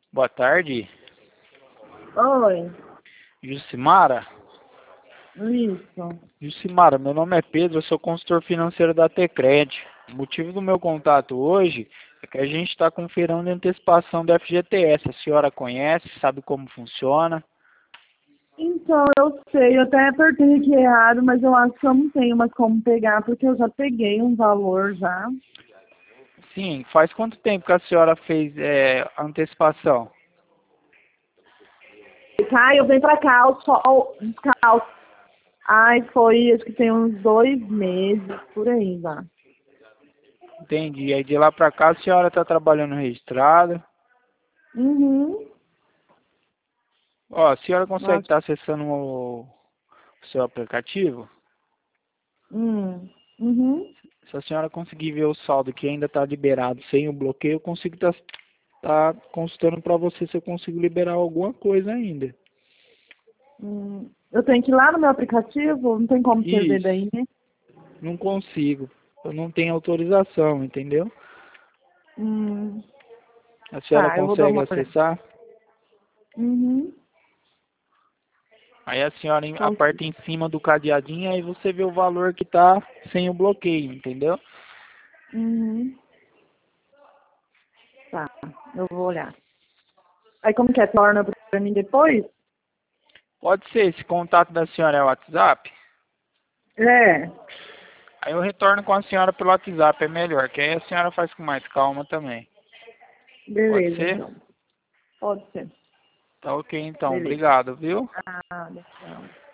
Boa tarde, Oi, Jucimara. isso. Jucimara, meu nome é Pedro, eu sou consultor financeiro da Tecred. O motivo do meu contato hoje é que a gente está conferindo a antecipação do FGTS. A senhora conhece, sabe como funciona? Então, eu sei, eu até apertei aqui errado, mas eu acho que eu não tenho mais como pegar, porque eu já peguei um valor já. Sim, faz quanto tempo que a senhora fez a antecipação? Tá, eu venho pra cá, o sol descalço. Ai, foi, acho que tem uns 2 meses, por aí já. Entendi. Aí de lá para cá a senhora está trabalhando registrada. Uhum. Ó, a senhora consegue Acho. estar acessando o seu aplicativo? Uhum. Se a senhora conseguir ver o saldo que ainda está liberado sem o bloqueio, eu consigo estar consultando para você se eu consigo liberar alguma coisa ainda. Eu tenho que ir lá no meu aplicativo, não tem como você ver Isso, daí, né? não consigo. Eu não tenho autorização, entendeu? Hum, A senhora tá, eu vou dar consegue uma olhada. acessar? Uhum. Aí a senhora Consigo. aperta em cima do cadeadinho, aí você vê o valor que está sem o bloqueio, entendeu? Uhum. Tá, eu vou olhar. Aí como que é? Torna pra mim depois? Pode ser, esse contato da senhora é o WhatsApp? É, Aí eu retorno com a senhora pelo WhatsApp, é melhor, que aí a senhora faz com mais calma também. Pode beleza, ser? então. Pode ser. Tá ok então, Beleza. obrigado, viu? Ah, legal.